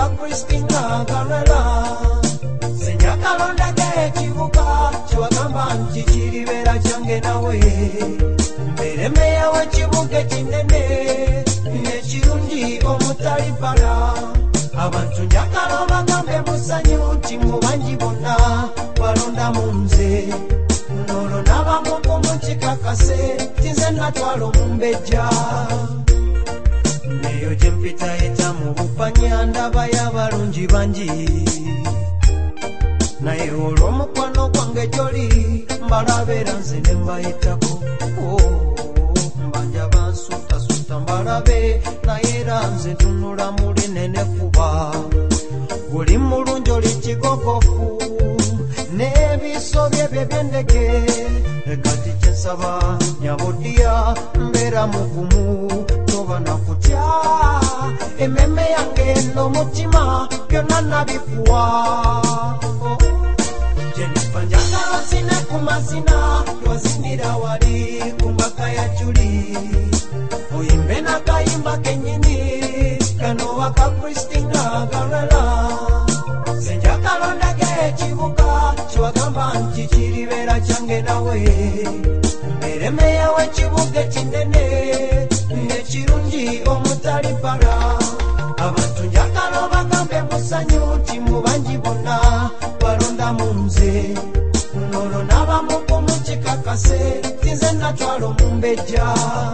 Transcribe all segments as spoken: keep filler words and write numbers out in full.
waka Christina Garela senyakalonda gekibuga kiwagamba nti kiribera kyange nawe mbere meya w'ekibuga ekinene nekirungi omutali para abantu njagala bagambe musanyu nti mu bangi bonna balonda mu nze nolo n'abamu kumukikakase tinze natwala omumbejja neyo gye mpitayita mu bupanya ndaba y'abalungi bangi naye olw'omukwano gwange gy'oli mbalabeera nze ne mbayitako mbanja bansuutasuuta mbalabe naye era nze ntunula muli nenekuba buli mulungi oli kigogofu n'ebiso bye bye by'endege kati kye nsaba nyabodiya mbeera mugumu toba nakutya emmeme yange n'omutima byonna nabikuwa Jennifer njagala zine ku mazina twazinira wali ku mbaga ya Juli oyimbe n'akayimba kennyini kano waka Christina Garela senjagala ndage ekibuga kiwagamba nti kiribera kyange nawe mbere meya w'ekibuga ekinene nekirungi omutali para abantu njagala bagambe musanyu nti mu bangi bonna balonda mu nze nolo n'abamu kumukikakase tinze natwala omumbejja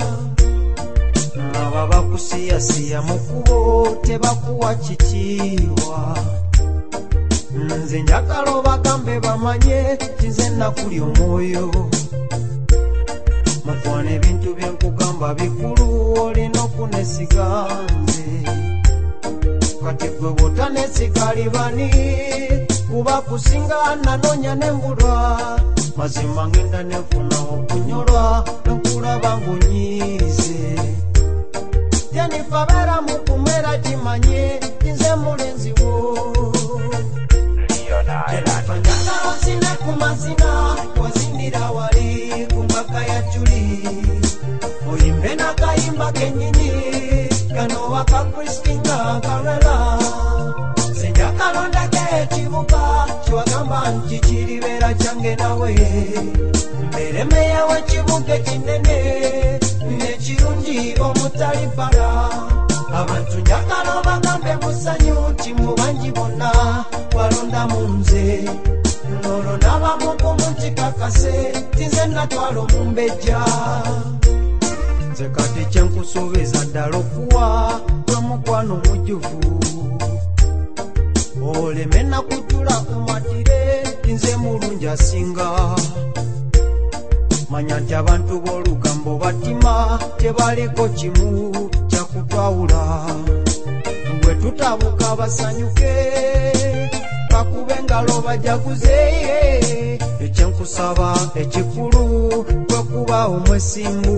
aba bakusiyasiya mu kkubo tebakuwa kitiibwa nze njagala obagambe bamanye tinze nakuli omwoyo mukwana ebintu byenkugamba bikulu olina okunesiga nze kati gwe bw'otanesiga ali bani kuba kusinga nanoonya nembulwa mazima ngenda nefuna okunyolwa nkulaba ng'onyiize Jennifer beera mu kumera kimanye nze mulenzi wo Jennifer njagala zine ku mazina wazinira wali ku mbaga ya Juli oyimbe n'akayimba kennyini kano waka Christina Garela senjagala ndage ekibuga kiwagamba nti kiribera kyange nawe mbere meya w'ekibuga ekinene nekirungi omutali para abantu njagala bagambe musanyu nti mu bangi bonna balonda mu nze nolo n'abamu kumukikakase tinze natwala omumbejja nze kati kyenkusuubiza ddala okuwa lw'omukwano omujjuvu oleme nakutula kumatire tinze mulungi asinga manya nti abantu b'olugambo batima tebaliko kimu kyakutwawula bwe tutabuka basanyuke bakube engalo bajaguze ekyenkusaba ekikulu kwe kuba omwesimbu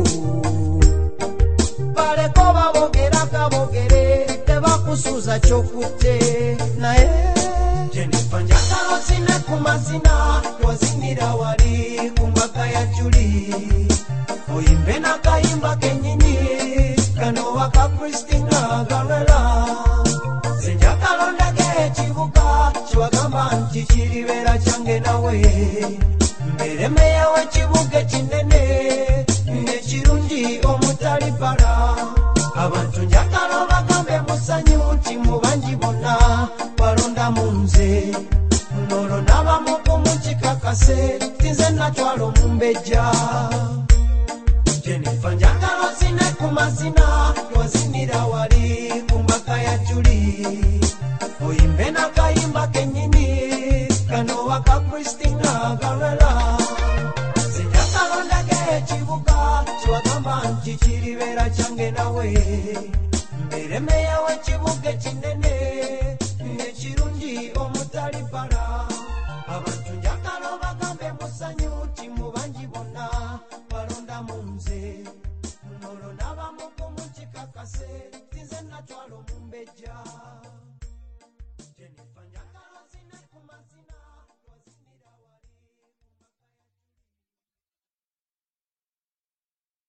baleko babogera kabogere tebakusuuza kyokutte naye Jennifer njagala zine ku mazina twazinira wali ku mbaga ya Juli oyimbe n'akayimba kennyini kano waka Christina Garela senjagala ndage ekibuga kiwagamba nti kiribera kyange nawe mbere meya w'ekibuga ekinene nekirungi omutali para abantu njagala bagambe musanyu nti mu bangi bonna balonda mu nze nolo n'abamu kumukikakase tinze natwala omumbejja Jennifer njagala zine ku mazina twazinira wali ku mbaga ya Juli oyimbe n'akayimba kennyini kano waka Christina Garela senjagala ndage ekibuga kiwagamba nti kiribera kyange nawe mbere meya w'ekibuga ekinene nekirungi omutali para abantu njagala bagambe musanyu nti mu bangi bonna balonda mu nze nolo n'abamu kumukikakase tinze natwala omumbejja